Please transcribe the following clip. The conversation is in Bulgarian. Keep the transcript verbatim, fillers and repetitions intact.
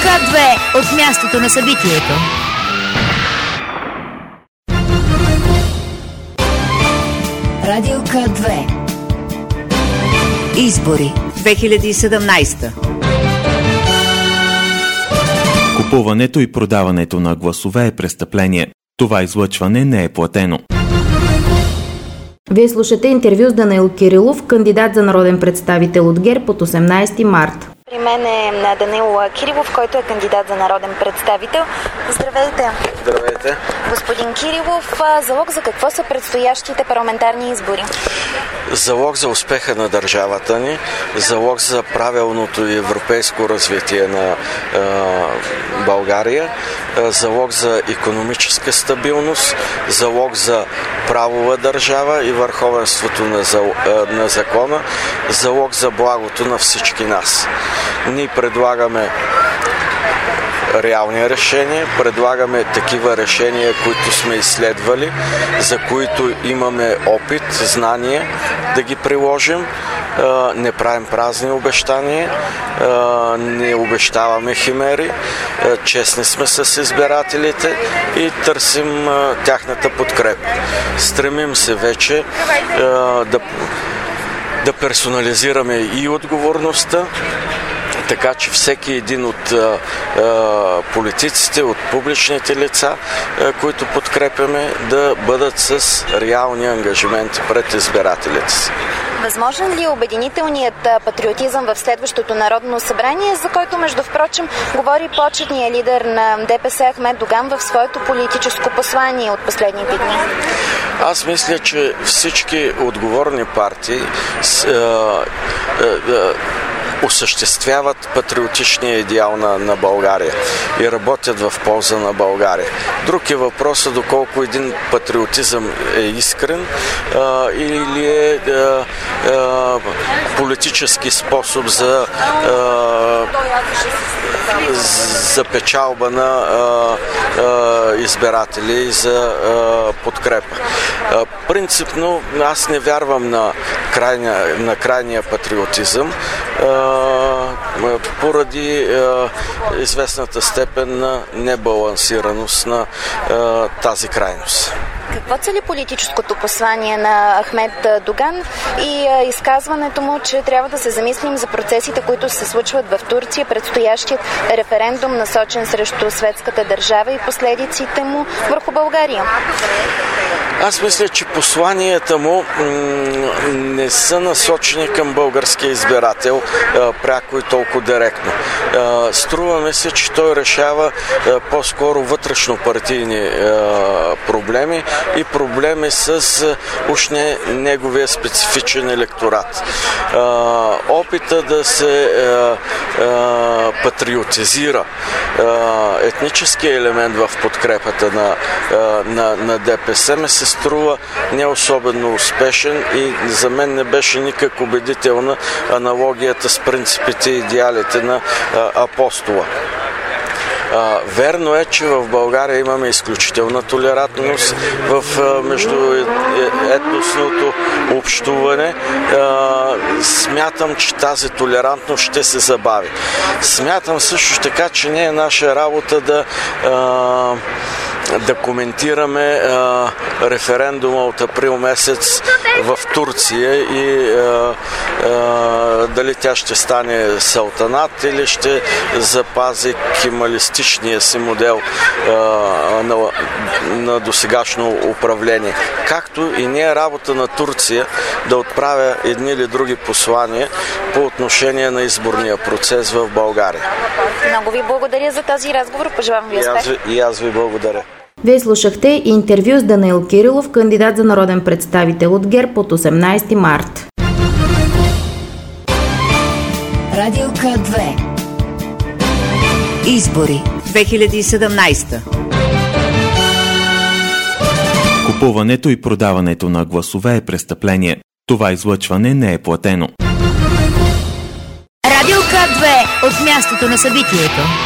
К две от мястото на събитието. Радио К две. Избори две хиляди и седемнадесета. Купуването и продаването на гласове е престъпление. Това излъчване не е платено. Вие слушате интервю с Данаил Кирилов, кандидат за народен представител от ГЕРБ от осемнадесети март. При мен е Данаил Кирилов, който е кандидат за народен представител. Здравейте! Здравейте! Господин Кирилов, залог за какво са предстоящите парламентарни избори? Залог за успеха на държавата ни, залог за правилното и европейско развитие на е, България, е, залог за икономическа стабилност, залог за правова държава и върховенството на, е, на закона, залог за благото на всички нас. Ние предлагаме реални решения, предлагаме такива решения, които сме изследвали, за които имаме опит, знание да ги приложим. Не правим празни обещания, не обещаваме химери, честни сме с избирателите и търсим тяхната подкрепа. Стремим се вече да, да персонализираме и отговорността, така че всеки един от а, а, политиците, от публичните лица, а, които подкрепяме, да бъдат с реални ангажименти пред избирателите си. Възможен ли е обединителният патриотизъм в следващото Народно събрание, за който, между впрочем, говори почетният лидер на ДПС Ахмед Доган в своето политическо послание от последните дни? Аз мисля, че всички отговорни партии с, а, а, а, осъществяват патриотичния идеал на, на България и работят в полза на България. Друг е въпросът доколко един патриотизъм е искрен а, или е а, а, политически способ за, а, за печалба на а, а, избиратели и за а, подкрепа. А, принципно аз не вярвам на крайния, на крайния патриотизъм, поради а, известната степен на небалансираност на а, тази крайност. Какво цели политическото послание на Ахмед Доган и а, изказването му, че трябва да се замислим за процесите, които се случват в Турция, предстоящият референдум, насочен срещу светската държава и последиците му върху България? Аз мисля, че посланията му м- не са насочени към българския избирател а, пряко и толкова директно. А, струваме се, че той решава а, по-скоро вътрешно-партийни а, проблеми и проблеми с а, уж не неговия специфичен електорат. А, опита да се а, а, патриотизира а, етническия елемент в подкрепата на, а, на, на ДПС ме се струва не особено успешен и за мен не беше никак убедителна аналогията с принципите и идеалите на а, апостола. А, верно е, че в България имаме изключителна толерантност в а, между етносното общуване. А, смятам, че тази толерантност ще се забави. Смятам също така, че не е наша работа да а, да коментираме а, референдума от април месец в Турция и а, а, дали тя ще стане салтанат или ще запази кемалистичния си модел а, на, на досегашно управление. Както и не е работа на Турция да отправя едни или други послания по отношение на изборния процес в България. Много ви благодаря за този разговор. Пожелавам ви успех. И аз ви благодаря. Вие слушахте интервю с Данаил Кирилов, кандидат за народен представител от ГЕРБ от осемнадесети март. Радио К две. Избори две хиляди и седемнадесета. Купуването и продаването на гласове е престъпление. Това излъчване не е платено. Радио К две от мястото на събитието.